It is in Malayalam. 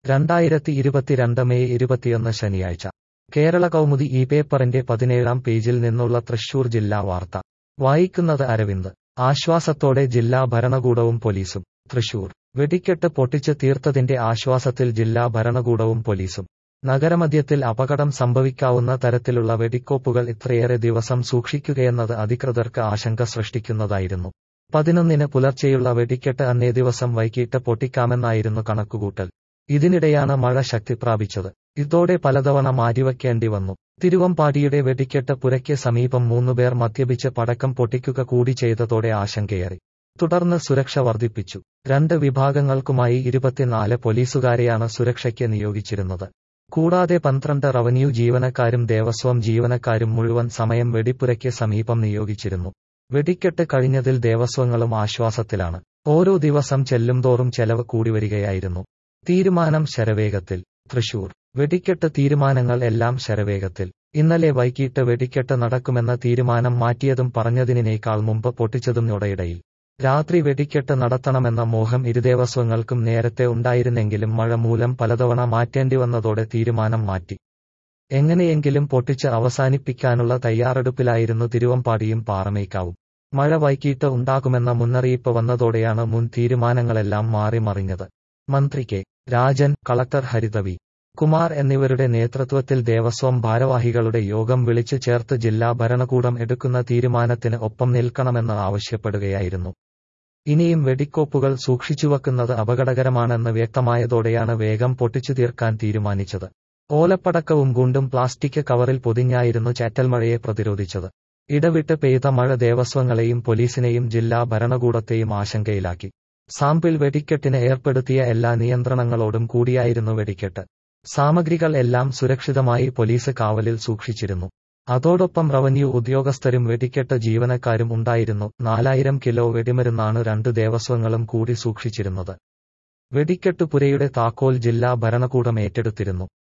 2022 മെയ് 21 ശനിയാഴ്ച കേരള കൗമുദി ഈ പേപ്പറിന്റെ 17-ാം പേജിൽ നിന്നുള്ള തൃശൂർ ജില്ലാ വാർത്ത വായിക്കുന്നത് അരവിന്ദ്. ആശ്വാസത്തോടെ ജില്ലാ ഭരണകൂടവും പോലീസും. തൃശൂർ. വെടിക്കെട്ട് പൊട്ടിച്ച് തീർത്തതിന്റെ ആശ്വാസത്തിൽ ജില്ലാ ഭരണകൂടവും പോലീസും. നഗരമധ്യത്തിൽ അപകടം സംഭവിക്കാവുന്ന തരത്തിലുള്ള വെടിക്കോപ്പുകൾ ഇത്രയേറെ ദിവസം സൂക്ഷിക്കുകയെന്നത് അധികൃതർക്ക് ആശങ്ക സൃഷ്ടിക്കുന്നതായിരുന്നു. 11-ന് പുലർച്ചെയുള്ള വെടിക്കെട്ട് അന്നേ ദിവസം വൈകിട്ട് പൊട്ടിക്കാമെന്നായിരുന്നു കണക്കുകൂട്ടൽ. ഇതിനിടെയാണ് മഴ ശക്തി പ്രാപിച്ചത്. ഇതോടെ പലതവണ മാറ്റിവയ്ക്കേണ്ടി വന്നു. തിരുവമ്പാടിയുടെ വെടിക്കെട്ട് പുരയ്ക്ക് സമീപം 3 പേർ മദ്യപിച്ച് പടക്കം പൊട്ടിക്കുക കൂടി ചെയ്തതോടെ ആശങ്കയേറി. തുടർന്ന് സുരക്ഷ വർദ്ധിപ്പിച്ചു. 2 വിഭാഗങ്ങൾക്കുമായി 24 പോലീസുകാരെയാണ് സുരക്ഷയ്ക്ക് നിയോഗിച്ചിരുന്നത്. കൂടാതെ 12 റവന്യൂ ജീവനക്കാരും ദേവസ്വം ജീവനക്കാരും മുഴുവൻ സമയം വെടിപ്പുരയ്ക്ക് സമീപം നിയോഗിച്ചിരുന്നു. വെടിക്കെട്ട് കഴിഞ്ഞതിൽ ദേവസ്വങ്ങളും ആശ്വാസത്തിലാണ്. ഓരോ ദിവസം ചെല്ലുംതോറും ചെലവ് കൂടിവരികയായിരുന്നു. തീരുമാനം ശരവേഗത്തിൽ. തൃശൂർ. വെടിക്കെട്ട് തീരുമാനങ്ങൾ എല്ലാം ശരവേഗത്തിൽ. ഇന്നലെ വൈകിട്ട് വെടിക്കെട്ട് നടക്കുമെന്ന തീരുമാനം മാറ്റിയതും പറഞ്ഞതിനേക്കാൾ മുമ്പ് പൊട്ടിച്ചതും. രാത്രി വെടിക്കെട്ട് നടത്തണമെന്ന മോഹം ഇരുദേവസ്വങ്ങൾക്കും നേരത്തെ ഉണ്ടായിരുന്നെങ്കിലും മഴ മൂലം പലതവണ മാറ്റേണ്ടി വന്നതോടെ തീരുമാനം മാറ്റി. എങ്ങനെയെങ്കിലും പൊട്ടിച്ച് അവസാനിപ്പിക്കാനുള്ള തയ്യാറെടുപ്പിലായിരുന്നു തിരുവമ്പാടിയും പാറമേക്കാവും. മഴ വൈകിട്ട് ഉണ്ടാകുമെന്ന മുന്നറിയിപ്പ് വന്നതോടെയാണ് മുൻ തീരുമാനങ്ങളെല്ലാം മാറി മറിഞ്ഞത്. മന്ത്രി K. Rajan, collector Haritha V. Kumar എന്നിവരുടെ നേതൃത്വത്തിൽ ദേവസ്വം ഭാരവാഹികളുടെ യോഗം വിളിച്ചു ചേർത്ത് ജില്ലാ ഭരണകൂടം എടുക്കുന്ന തീരുമാനത്തിന് ഒപ്പം നിൽക്കണമെന്ന് ആവശ്യപ്പെടുകയായിരുന്നു. ഇനിയും വെടിക്കോപ്പുകൾ സൂക്ഷിച്ചുവെക്കുന്നത് അപകടകരമാണെന്ന് വ്യക്തമായതോടെയാണ് വേഗം പൊട്ടിച്ചു തീർക്കാൻ തീരുമാനിച്ചത്. ഓലപ്പടക്കവും ഗുണ്ടും പ്ലാസ്റ്റിക് കവറിൽ പൊതിഞ്ഞായിരുന്നു ചാറ്റൽമഴയെ പ്രതിരോധിച്ചത്. ഇടവിട്ട് പെയ്ത മഴ ദേവസ്വങ്ങളെയും പോലീസിനെയും ജില്ലാ ഭരണകൂടത്തെയും ആശങ്കയിലാക്കി. സാമ്പിൾ വെടിക്കെട്ടിന് ഏർപ്പെടുത്തിയ എല്ലാ നിയന്ത്രണങ്ങളോടും കൂടിയായിരുന്നു വെടിക്കെട്ട്. സാമഗ്രികൾ എല്ലാം സുരക്ഷിതമായി പോലീസ് കാവലിൽ സൂക്ഷിച്ചിരുന്നു. അതോടൊപ്പം റവന്യൂ ഉദ്യോഗസ്ഥരും വെടിക്കെട്ട് ജീവനക്കാരും ഉണ്ടായിരുന്നു. 4000 കിലോ വെടിമരുന്നാണ് 2 ദേവസ്വങ്ങളും കൂടി സൂക്ഷിച്ചിരുന്നത്. വെടിക്കെട്ടുപുരയുടെ താക്കോൽ ജില്ലാ ഭരണകൂടം ഏറ്റെടുത്തിരുന്നു.